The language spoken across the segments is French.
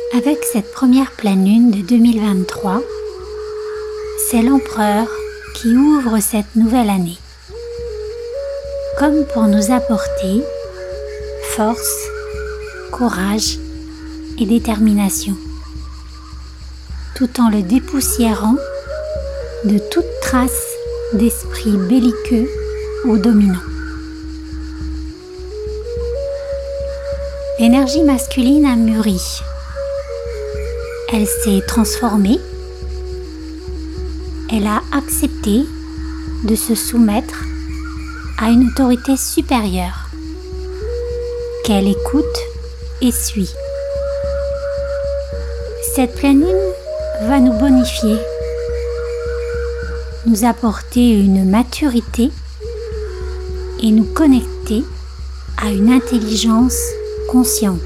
Avec cette première pleine lune de 2023, c'est l'empereur qui ouvre cette nouvelle année, comme pour nous apporter force, courage et détermination, tout en le dépoussiérant de toute trace d'esprit belliqueux ou dominant. L'énergie masculine a mûri. Elle s'est transformée. Elle a accepté de se soumettre à une autorité supérieure qu'elle écoute et suit. Cette pleine lune va nous bonifier, nous apporter une maturité et nous connecter à une intelligence consciente.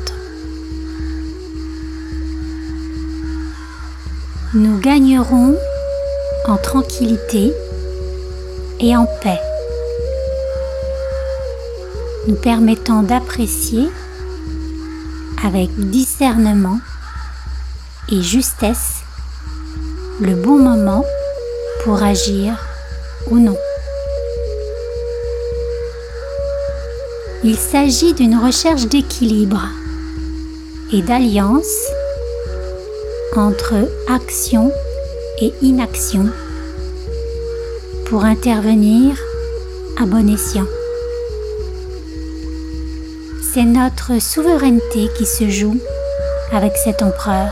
Nous gagnerons en tranquillité et en paix, nous permettant d'apprécier avec discernement et justesse le bon moment pour agir ou non. Il s'agit d'une recherche d'équilibre et d'alliance entre action et inaction pour intervenir à bon escient. C'est notre souveraineté qui se joue avec cet empereur.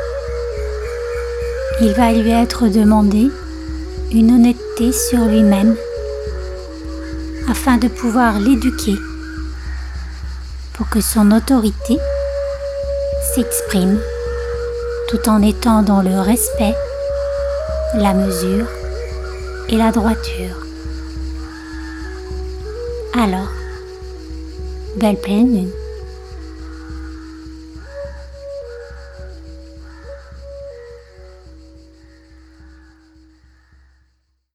Il va lui être demandé une honnêteté sur lui-même afin de pouvoir l'éduquer pour que son autorité s'exprime tout en étant dans le respect, la mesure et la droiture. Alors, belle pleine lune.